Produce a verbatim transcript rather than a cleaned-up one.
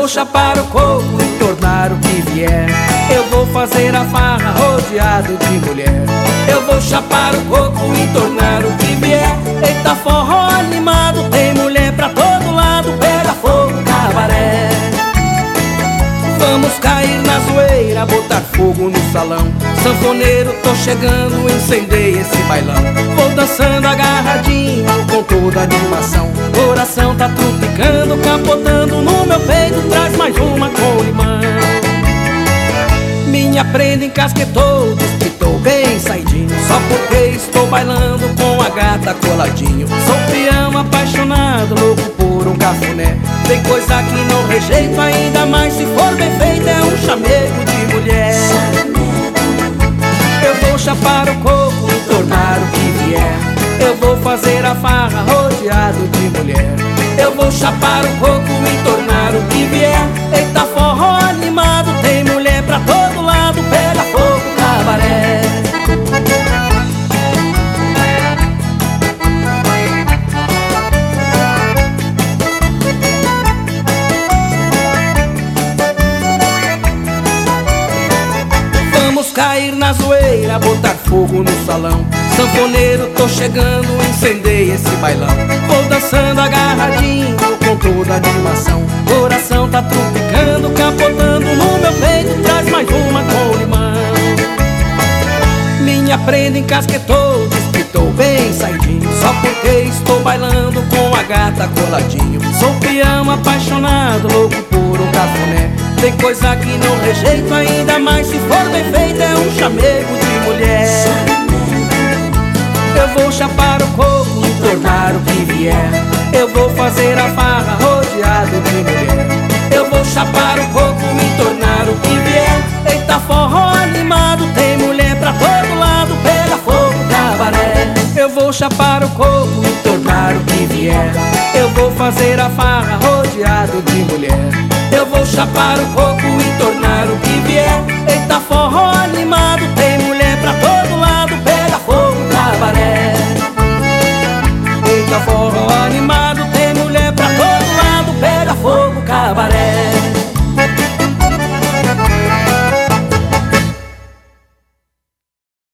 vou chapar o coco e tornar o que vier. Eu vou fazer a farra rodeado de mulher. Eu vou chapar o coco e tornar o que vier. Eita forró animado, tem mulher pra todo lado, pega fogo, cabaré. Vamos cair na zoeira, botar fogo no salão. Sanfoneiro, tô chegando, incendei esse bailão. Vou dançando agarradinho com toda a animação. Coração tá tropicando, capotando no meu peito. Traz mais uma com limão. Minha prenda encasquetou, despitou bem saidinho. Só porque estou bailando com a gata coladinho. Sou peão apaixonado, louco por um cafuné. Tem coisa que não rejeito, ainda mais se for bem feito. É um chamego de mulher. Eu vou chapar o coco e tornar o que vier. Eu vou fazer a farra rodeado de mulher. Eu vou chapar o coco e tornar o que vier. Eita forró animado, tem mulher pra todo lado, pega fogo, cabaré. Vamos cair na zoeira, botar fogo no salão. Sanfoneiro, tô chegando, incendei esse bailão. Vou dançando agarradinho com toda a animação. Coração tá tropicando, capotando no meu peito. Traz mais uma com limão. Minha prenda encasquetou, despitou bem saidinho. Só porque estou bailando com a gata coladinho. Sou peão apaixonado, louco por um cafuné. Tem coisa que não rejeito, ainda mais se for bem feito. É um chamego de mulher. Eu vou chapar o coco e tornar o que vier. Eu vou fazer a farra rodeado de mulher. Eu vou chapar o coco e tornar o que vier. Eita forró animado, tem mulher pra todo lado, pega fogo, cabaré. Eu vou chapar o coco e tornar o que vier. Eu vou fazer a farra rodeado de mulher. Eu vou chapar o coco